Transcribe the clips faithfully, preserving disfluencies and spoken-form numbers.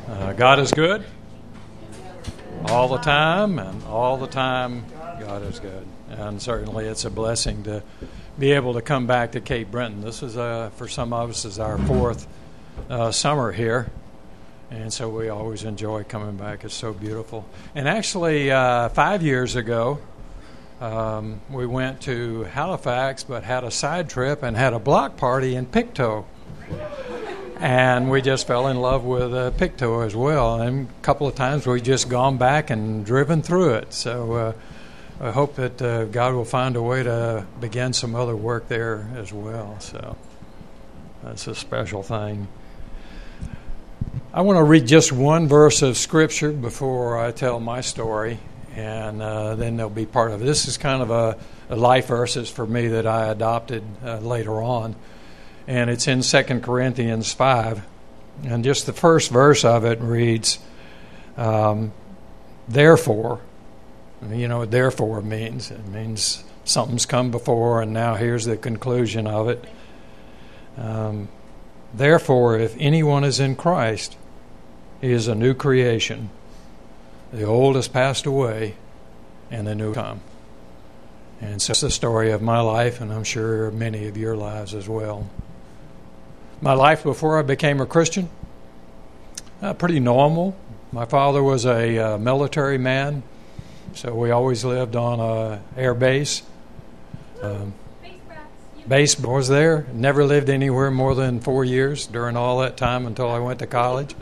Uh, God is good all the time, and all the time God is good. And certainly it's a blessing to be able to come back to Cape Breton. This is, uh, for some of us, is our fourth uh, summer here, and so we always enjoy coming back. It's so beautiful. And actually, uh, five years ago, um, we went to Halifax, but had a side trip and had a block party in Pictou. And we just fell in love with uh, Pictou as well. And a couple of times we've just gone back and driven through it. So uh, I hope that uh, God will find a way to begin some other work there as well. So that's a special thing. I want to read just one verse of Scripture before I tell my story, and uh, then they'll be part of it. This is kind of a, a life verses for me that I adopted uh, later on. And it's in Second Corinthians five. And just the first verse of it reads, um, therefore, you know what therefore means. It means something's come before, and now here's the conclusion of it. Um, therefore, if anyone is in Christ, he is a new creation. The old has passed away, and the new come. And so it's the story of my life, and I'm sure many of your lives as well. My life before I became a Christian, uh, pretty normal. My father was a uh, military man, so we always lived on a air base. Um, base was there. Never lived anywhere more than four years during all that time until I went to college.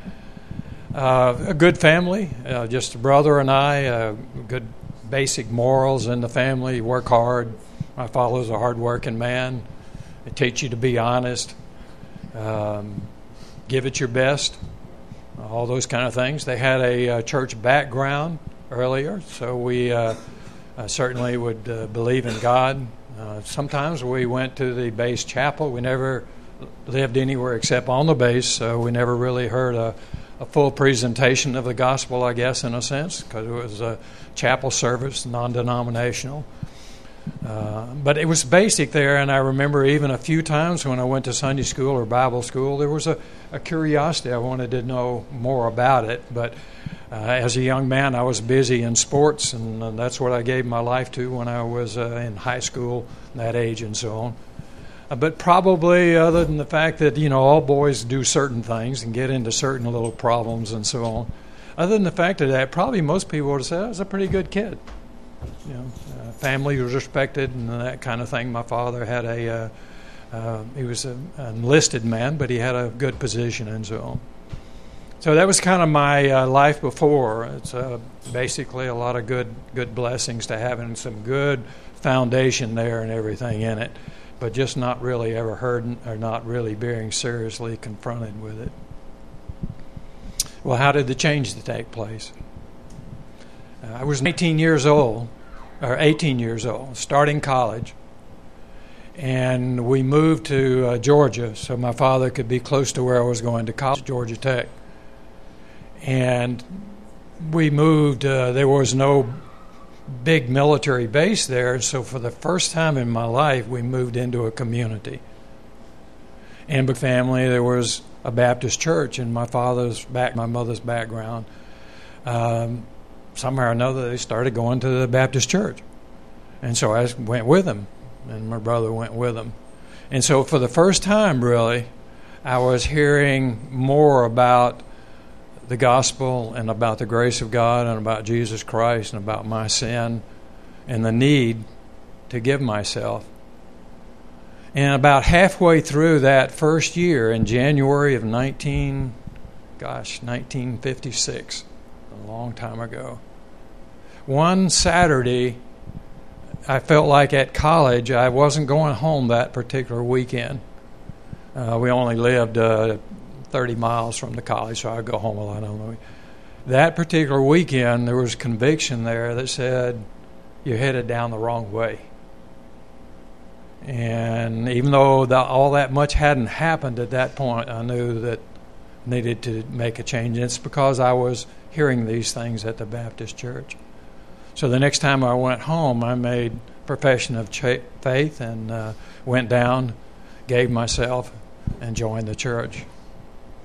Uh, a good family, uh, just a brother and I, uh, good basic morals in the family, work hard. My father's a hard-working man. They teach you to be honest. Um, give it your best, all those kind of things. They had a uh, church background earlier, so we uh, uh, certainly would uh, believe in God. Uh, sometimes we went to the base chapel. We never lived anywhere except on the base, so we never really heard a, a full presentation of the gospel, I guess, in a sense, because it was a chapel service, non-denominational. Uh, but it was basic there, and I remember even a few times when I went to Sunday school or Bible school, there was a, a curiosity. I wanted to know more about it. But uh, as a young man, I was busy in sports, and uh, that's what I gave my life to when I was uh, in high school, that age and so on. Uh, but probably other than the fact that, you know, all boys do certain things and get into certain little problems and so on, other than the fact of that, probably most people would say I was a pretty good kid. You know, uh, family was respected and that kind of thing. My father had a, uh, uh, he was a, an enlisted man, but he had a good position and so on. So that was kind of my uh, life before. It's uh, basically a lot of good, good blessings to have and some good foundation there and everything in it, but just not really ever heard or not really being seriously confronted with it. Well, how did the change take place? I was nineteen years old, or eighteen years old, starting college, and we moved to uh, Georgia so my father could be close to where I was going to college, Georgia Tech. And we moved, uh, there was no big military base there, so for the first time in my life, we moved into a community. And with family, there was a Baptist church in my father's back, my mother's background. Um, Somehow or another, they started going to the Baptist church. And so I went with them, and my brother went with them. And so for the first time, really, I was hearing more about the gospel and about the grace of God and about Jesus Christ and about my sin and the need to give myself. And about halfway through that first year, in January of nineteen, gosh, nineteen fifty-six, a long time ago, one Saturday, I felt like at college I wasn't going home that particular weekend. Uh, we only lived uh, thirty miles from the college, so I'd go home a lot on the weekend. That particular weekend, there was conviction there that said, you're headed down the wrong way. And even though the, all that much hadn't happened at that point, I knew that I needed to make a change. And it's because I was hearing these things at the Baptist church. So the next time I went home, I made profession of ch- faith and uh, went down, gave myself, and joined the church.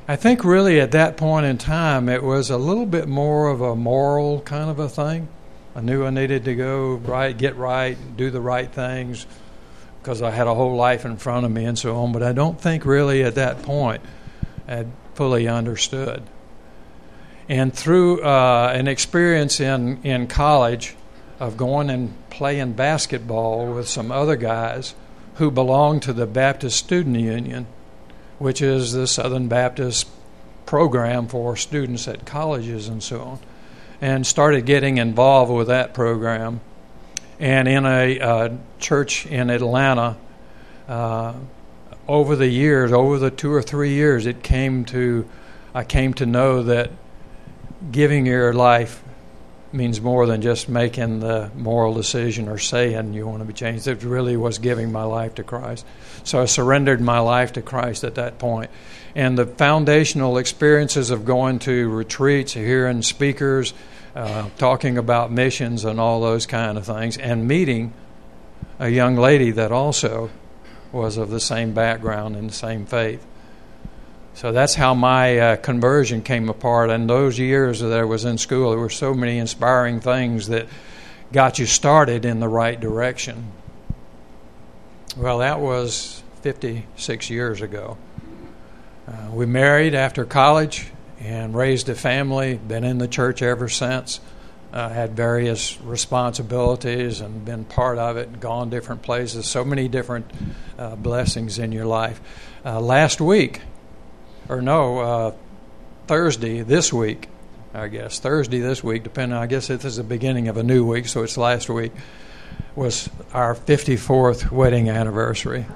I think really at that point in time, it was a little bit more of a moral kind of a thing. I knew I needed to go right, get right, do the right things, because I had a whole life in front of me and so on. But I don't think really at that point I'd fully understood. And through uh, an experience in, in college of going and playing basketball with some other guys who belonged to the Baptist Student Union, which is the Southern Baptist program for students at colleges and so on, and started getting involved with that program. And in a uh, church in Atlanta, uh, over the years, over the two or three years, it came to, I came to know that giving your life means more than just making the moral decision or saying you want to be changed. It really was giving my life to Christ. So I surrendered my life to Christ at that point. And the foundational experiences of going to retreats, hearing speakers, uh, talking about missions and all those kind of things, and meeting a young lady that also was of the same background and the same faith. So that's how my uh, conversion came apart. And those years that I was in school, there were so many inspiring things that got you started in the right direction. Well, that was fifty-six years ago. Uh, we married after college and raised a family, been in the church ever since, uh, had various responsibilities and been part of it and gone different places, so many different uh, blessings in your life. Uh, last week, or no, uh, Thursday this week, I guess, Thursday this week, depending, I guess this is the beginning of a new week, so it's last week, was our fifty-fourth wedding anniversary.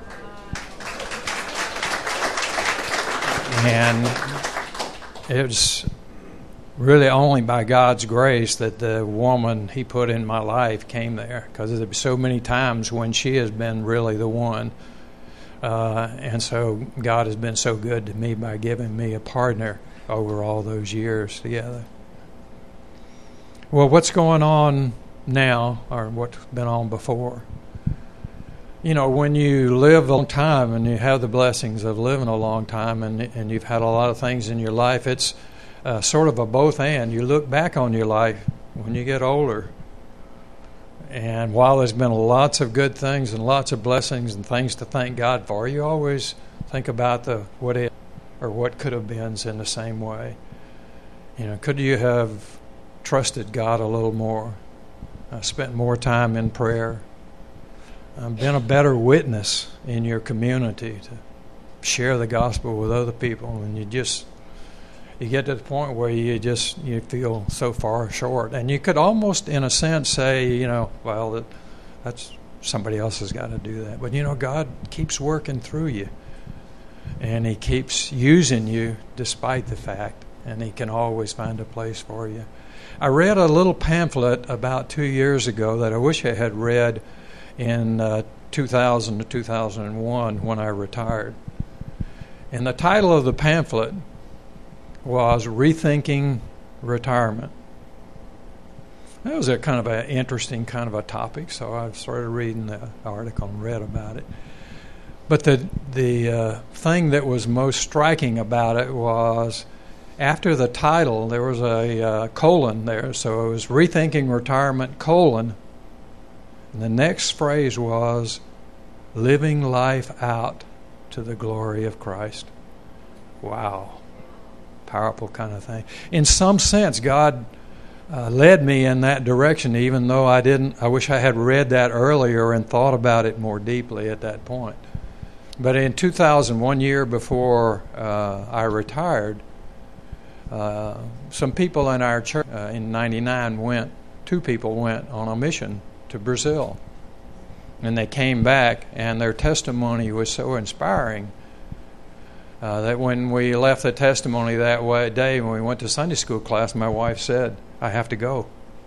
And it was really only by God's grace that the woman He put in my life came there, because there were so many times when she has been really the one. Uh, and so God has been so good to me by giving me a partner over all those years together. Well, what's going on now, or what's been on before? You know, when you live a long time and you have the blessings of living a long time, and and you've had a lot of things in your life, it's uh, sort of a both and. You look back on your life when you get older, and while there's been lots of good things and lots of blessings and things to thank God for, you always think about the what if or what could have been in the same way. You know, could you have trusted God a little more, uh, spent more time in prayer, um, been a better witness in your community to share the gospel with other people, and you just you get to the point where you just you feel so far short, and you could almost, in a sense, say, you know, well, that that's somebody else has got to do that. But you know, God keeps working through you, and He keeps using you despite the fact, and He can always find a place for you. I read a little pamphlet about two years ago that I wish I had read in uh, two thousand to two thousand one when I retired. And the title of the pamphlet was Rethinking Retirement. That was a kind of an interesting kind of a topic, so I started reading the article and read about it. But the the uh, thing that was most striking about it was after the title, there was a uh, colon there, so it was Rethinking Retirement, colon, and the next phrase was living life out to the glory of Christ. Wow. Powerful kind of thing. In some sense, God uh, led me in that direction, even though I didn't. I wish I had read that earlier and thought about it more deeply at that point. But in two thousand, one year before uh, I retired, uh, some people in our church uh, in ninety-nine went, two people went on a mission to Brazil. And they came back, and their testimony was so inspiring Uh, that when we left the testimony that way, day, when we went to Sunday school class, my wife said, I have to go.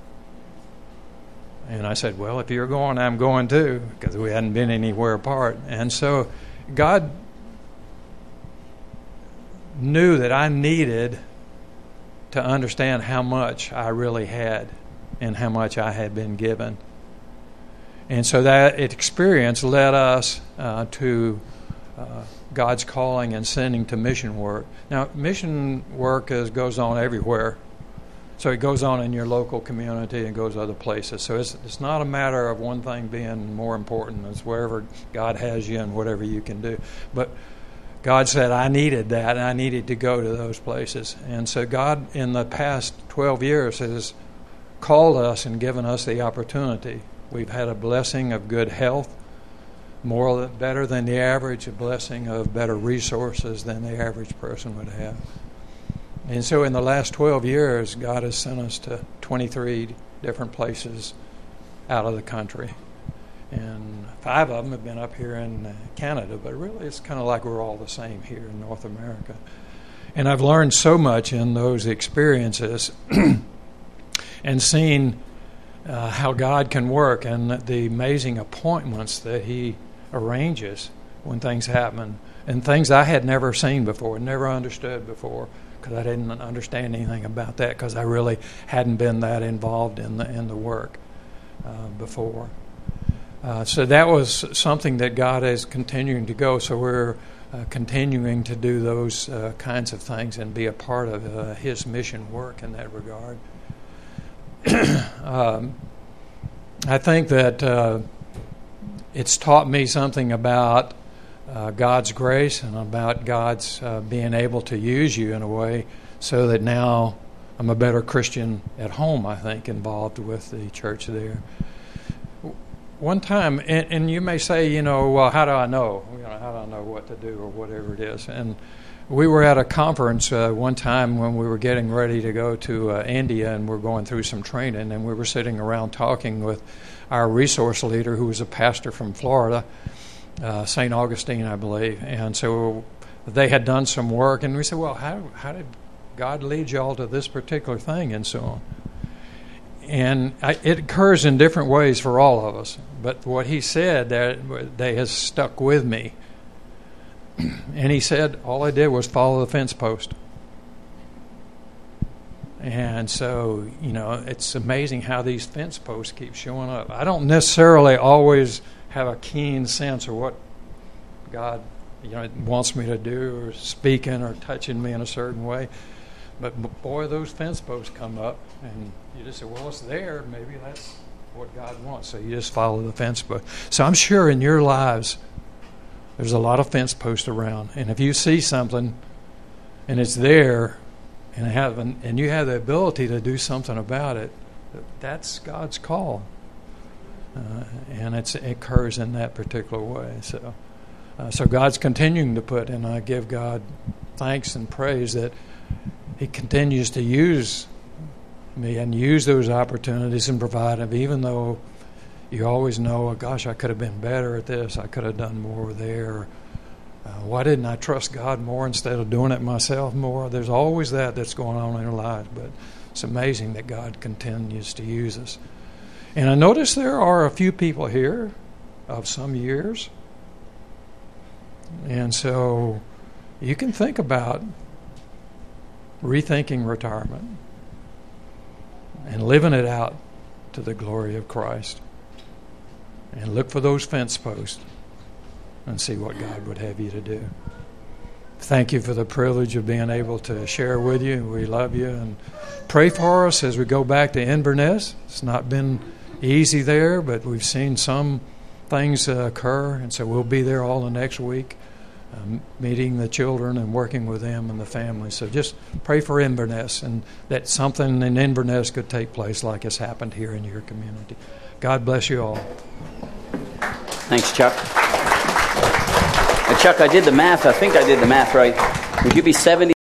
And I said, well, if you're going, I'm going too, because we hadn't been anywhere apart. And so God knew that I needed to understand how much I really had and how much I had been given. And so that experience led us uh, to uh, God's calling and sending to mission work. Now, mission work is, goes on everywhere. So it goes on in your local community and goes other places. So it's it's not a matter of one thing being more important. It's wherever God has you and whatever you can do. But God said, I needed that, and I needed to go to those places. And so God, in the past twelve years, has called us and given us the opportunity. We've had a blessing of good health, more better than the average, a blessing of better resources than the average person would have. And so in the last twelve years, God has sent us to twenty-three different places out of the country. And five of them have been up here in Canada, but really it's kind of like we're all the same here in North America. And I've learned so much in those experiences and seen uh, how God can work and the amazing appointments that He arranges when things happen, and things I had never seen before, never understood before, because I didn't understand anything about that because I really hadn't been that involved in the in the work uh, before. Uh, so that was something that God is continuing to go. So we're uh, continuing to do those uh, kinds of things and be a part of uh, His mission work in that regard. um, I think that uh, it's taught me something about uh, God's grace and about God's uh, being able to use you in a way so that now I'm a better Christian at home, I think, involved with the church there. One time, and, and you may say, you know, well, how do I know? You know, how do I know what to do or whatever it is? And we were at a conference uh, one time when we were getting ready to go to uh, India, and we're going through some training, and we were sitting around talking with our resource leader, who was a pastor from Florida, uh, Saint Augustine, I believe. And so they had done some work, and we said, well, how how did God lead you all to this particular thing and so on? And I, it occurs in different ways for all of us. But what he said, that, that has stuck with me. And he said, all I did was follow the fence post. And so, you know, it's amazing how these fence posts keep showing up. I don't necessarily always have a keen sense of what God, you know, wants me to do or speaking or touching me in a certain way. But boy, those fence posts come up, and you just say, well, it's there. Maybe that's what God wants. So you just follow the fence post. So I'm sure in your lives, there's a lot of fence posts around. And if you see something and it's there and, have an, and you have the ability to do something about it, that's God's call. Uh, and it's, it occurs in that particular way. So, uh, so God's continuing to put, and I give God thanks and praise that He continues to use me and use those opportunities and provide them, even though you always know, oh, gosh, I could have been better at this. I could have done more there. Uh, why didn't I trust God more instead of doing it myself more? There's always that that's going on in our lives, but it's amazing that God continues to use us. And I notice there are a few people here of some years. And so you can think about rethinking retirement and living it out to the glory of Christ. And look for those fence posts and see what God would have you to do. Thank you for the privilege of being able to share with you. We love you, and pray for us as we go back to Inverness. It's not been easy there, but we've seen some things uh, occur, and so we'll be there all the next week, um, meeting the children and working with them and the family. So just pray for Inverness, and that something in Inverness could take place like has happened here in your community. God bless you all. Thanks, Chuck. Uh, Chuck, I did the math. I think I did the math right. Would you be seventy?